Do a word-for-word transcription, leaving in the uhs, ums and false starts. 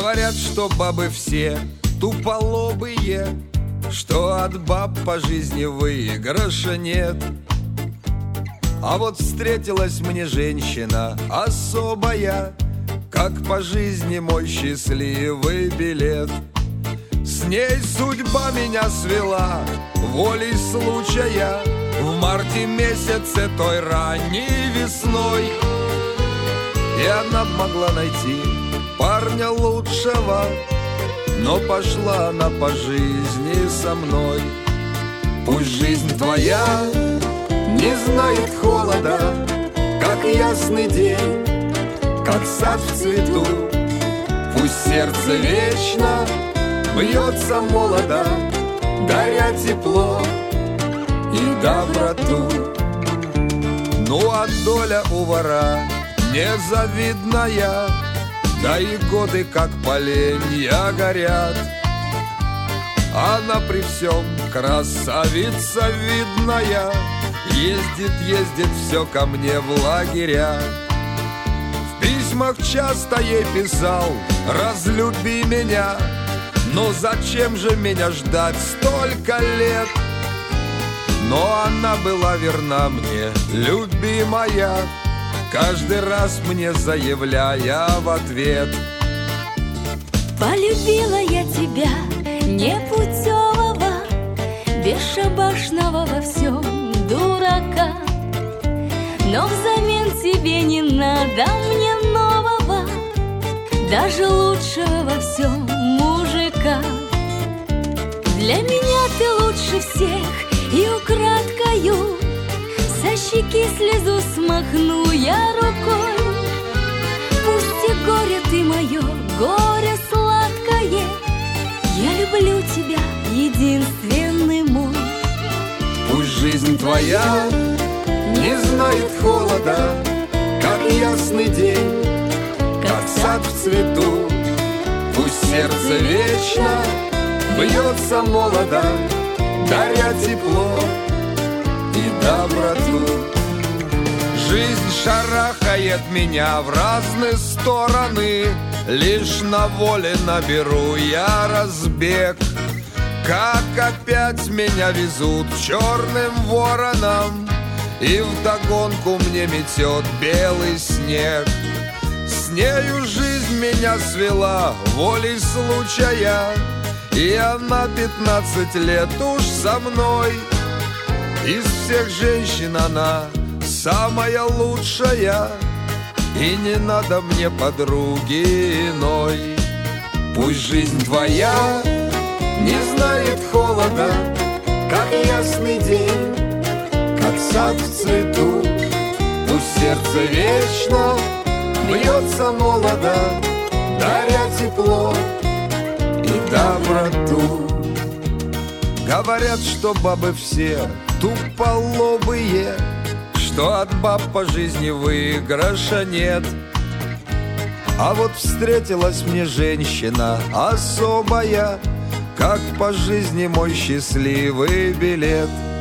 Говорят, что бабы все туполобые, что от баб по жизни выигрыша нет. А вот встретилась мне женщина особая, как по жизни мой счастливый билет. С ней судьба меня свела волей случая в марте месяце той ранней весной. И она могла найти парня лучшего, но пошла она по жизни со мной. Пусть жизнь твоя не знает холода, как ясный день, как сад в цвету. Пусть сердце вечно бьется молодо, даря тепло и доброту. Ну а доля у вора незавидная, да и годы, как поленья, горят. Она при всем красавица видная, ездит, ездит все ко мне в лагеря. В письмах часто ей писал: разлюби меня. Но зачем же меня ждать столько лет? Но она была верна мне, любимая, каждый раз мне заявляя в ответ: полюбила я тебя непутевого, бесшабашного во всем дурака. Но взамен тебе не надо мне нового, даже лучшего во всем мужика. Для меня ты лучше всех, и украдкою со щеки слезу смахну я рукой. Пусть и горе ты мое, горе сладкое, я люблю тебя, единственный мой. Пусть жизнь твоя не знает холода, как ясный день, как сад в цвету. Пусть сердце вечно бьется молодо, даря тепло и доброту. Жизнь шарахает меня в разные стороны, лишь на воле наберу я разбег. Как опять меня везут черным вороном, и вдогонку мне метет белый снег. С нею жизнь меня свела волей случая, и она пятнадцать лет уж со мной. Из всех женщин она самая лучшая, и не надо мне подруги иной. Пусть жизнь твоя не знает холода, как ясный день, как сад в цвету. Пусть сердце вечно бьется молодо, даря тепло и доброту. Говорят, что бабы все туполобые, что от баб по жизни выигрыша нет. А вот встретилась мне женщина особая, как по жизни мой счастливый билет.